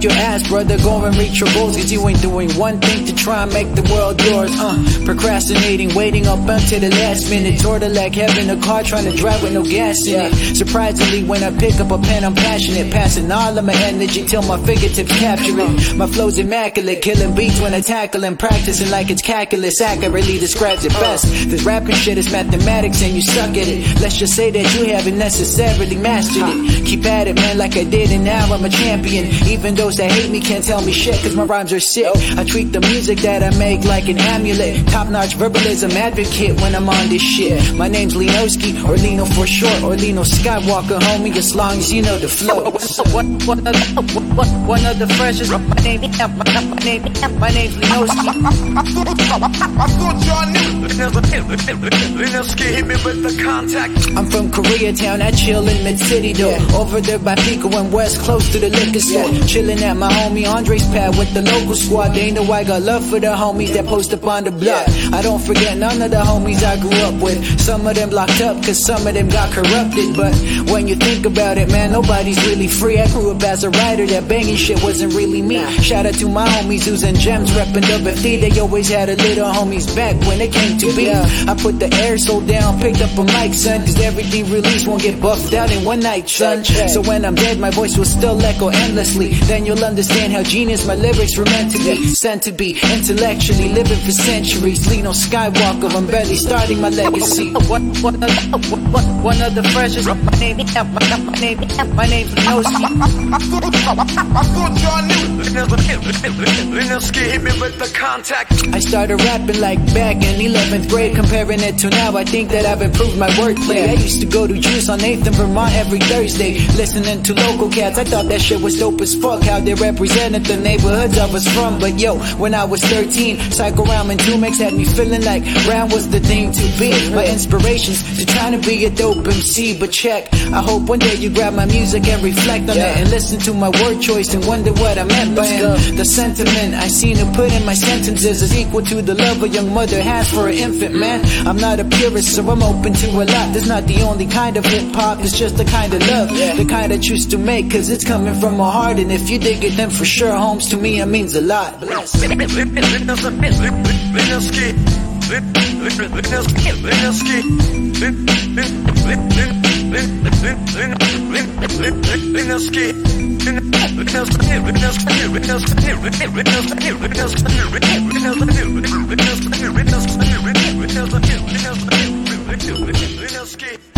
up your ass, brother, go and reach your goals, cause you ain't doing one thing to try and make the world yours. Procrastinating, waiting up until the last minute, sorta like having a car trying to drive with no gas in it. Surprisingly, when I pick up a pen, I'm passionate, passing all of my energy till my fingertips capture it. My flow's immaculate, killing beats when I tackle and practicing like it's calculus, accurately describes it best. This rapping shit is mathematics and you suck at it. Let's just say that you haven't necessarily mastered it. Keep at it, man, like I did, and now I'm a champion. Even those that hate me can't tell me shit, cause my rhymes are sick. I treat the music that I make like an amulet, top-notch verbalism advocate when I'm on this shit. My name's Linoski, or Lino for short, or Lino Skywalker, homie, as long as you know the flow. One of the freshest. My name's Linoski. I thought y'all knew. Linoski hit me with the contact. I'm from Koreatown, I chill in Mid-City though. Over there by Pico and West, close to the liquor store. Chillin' at my homie Andre's pad with the local squad. They know I got love for the homies that post up on the block. I don't forget none of the homies I grew up with. Some of them locked up cause some of them got corrupted. But when you think about it, man, nobody's really free. I grew up as a writer, that banging shit wasn't really me. Shout out to my homies who's in gems, reppin' WFD. They always had a little homies back when it came to beat. I put the air so down, picked up a mic, son, cause everything released won't get buffed out in one night, son. So when I'm dead, my voice will still echo endlessly. Then you'll understand how genius my lyrics were meant to be. Sent to be intellectually living for centuries. Lino Skywalker, I'm barely starting my legacy. One of the freshest. My name's Linoski. I thought y'all knew. Linoski hit me with the contact. I started rapping like back in 11th grade. Comparing it to now, I think that I've improved my wordplay. I used to go to Juice on 8th and Vermont every Thursday, listening to local cats. I thought that shit was dope as fuck, how they represented the neighborhoods I was from. But yo, when I was 13, Psycho Rhyme and 2Mix had me feeling like Brown was the thing to be. My inspirations to trying to be a dope MC. But check, I hope one day you grab my music and reflect on it, and listen to my word choice and wonder what I meant by it. The sentiment I seen to put in my sentences is equal to the love a young mother has for an infant, man. I'm not a purist, so I'm open to a lot. There's not the only kind of hip-hop, it's just the kind of love, the kind I choose to make, cause it's coming from my heart. And if you dig it, then for sure, Holmes, to me it means a lot. Linoski.